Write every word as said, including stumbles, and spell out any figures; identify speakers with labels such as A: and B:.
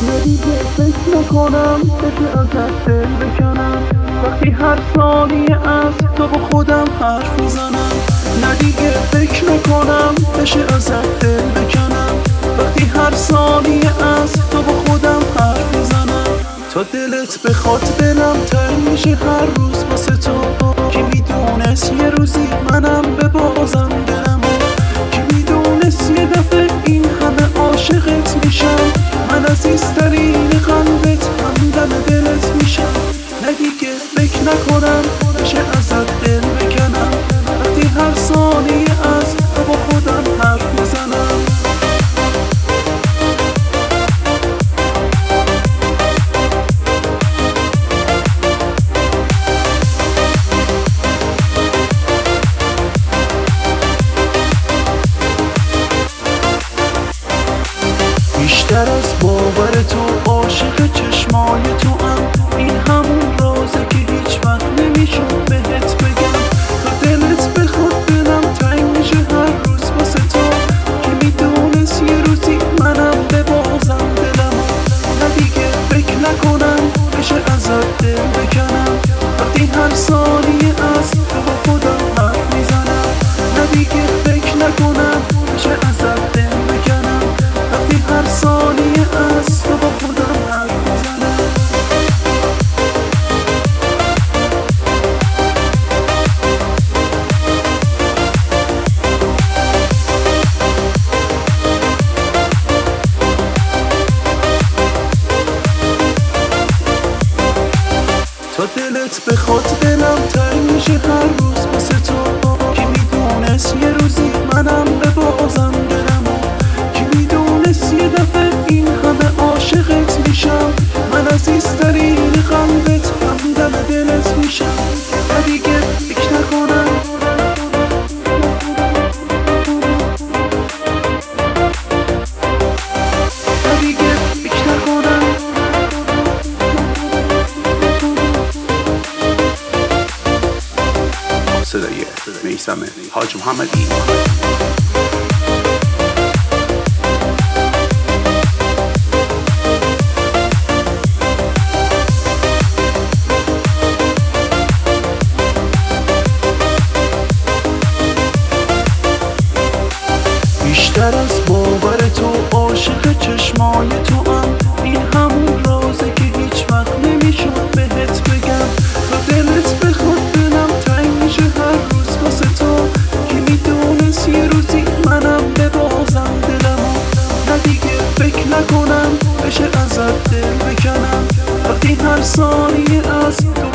A: ندیگه فکر نکنم بشه ازت دل بکنم وقتی هر ثانیه از تو با خودم حرف میزنم. ندیگه فکر نکنم بشه ازت دل بکنم وقتی هر ثانیه از تو با خودم حرف میزنم. تا دلت بخواد دلم تنگ میشه هر روز واسه تو. کی میدونست یه روزی منم ببازم دلمو، کی میدونست یه دفعه این همه عاشقت میشم. من عزیزترین قلبت همدم دلت میشم. ندیگه فکر نکنم بشه ازت دل بکنم وقتی هر ثانیه از تو با خودم حرف میزنم. بیشتر از باور تو عاشق چشمای تو ام. این همون رازه که هیچ وقت نمیشد بهت بگم. تا دلت بخواد دلم تنگ میشه هر روز واسه تو. که میدونست یه روزی منم ببازم دلمو. ندیگه فکر نکنم بشه ازت دل بکنم وقتی هر ثانیه از تو با خودم حرف میزنم. ندیگه فکر نکنم بشه ازت دل بکنم وقتی هر ثانیه از تو با خودم حرف میزنم. تا دلت بخواد دلم تنگ میشه هر روز واسه تو. کی میدونست یه روزی منم ببازم دلمو، کی میدونست یه دفعه این همه عاشقت میشم. من عزیزترین قلبت همدم دلت میشم. ندیگه فکر نکنم ندیگه فکر نکنم صدای میثم حاج محمدی. بیشتر از باور تو عاشق چشمای تو ام. این همون رازه که هیچ وقت نمیشد بهت بگم. تا دلت بخواد دلم تنگ میشه هر روز واسه تو. که میدونست یه روزی منم ببازم دلمو. ندیگه فکر نکنم بشه ازت دل بکنم وقتی هر ثانیه از تو